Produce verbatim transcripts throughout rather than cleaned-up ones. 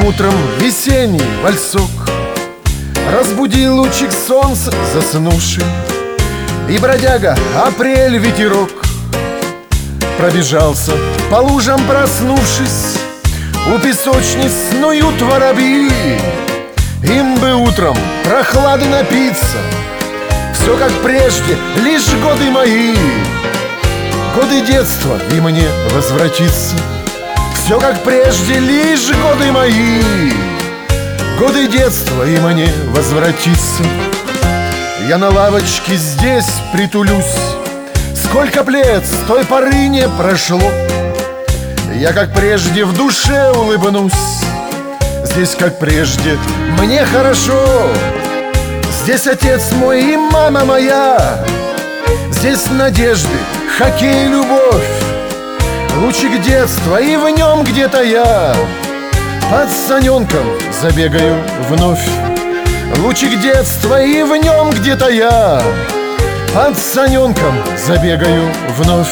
утром весенний вальсок разбудил лучик солнца заснувший, и бродяга апрель ветерок пробежался по лужам, проснувшись. У песочниц снуют воробьи, им бы утром прохлады напиться. Все как прежде, лишь годы мои, годы детства, и мне возвратиться. Все как прежде, лишь годы мои, годы детства, и мне возвратиться. Я на лавочке здесь притулюсь, сколько лет с той поры не прошло. Я как прежде в душе улыбнусь, здесь как прежде мне хорошо. Здесь отец мой и мама моя, здесь надежды, хоккей, любовь, лучик детства, и в нем где-то я пацаненком забегаю вновь. Лучик детства, и в нем где-то я пацаненком забегаю вновь.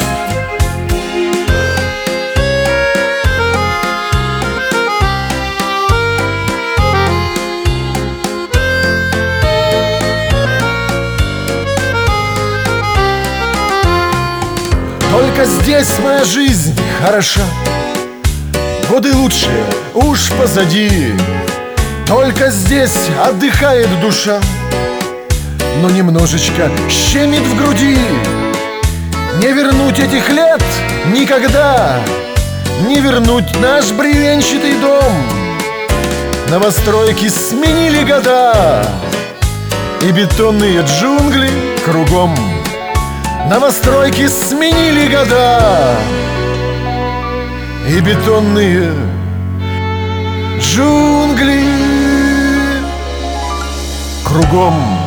Только здесь моя жизнь хороша, годы лучшие уж позади. Только здесь отдыхает душа, но немножечко щемит в груди. Не вернуть этих лет никогда, не вернуть наш бревенчатый дом. Новостройки сменили года, и бетонные джунгли кругом. Новостройки сменили года, и бетонные джунгли кругом.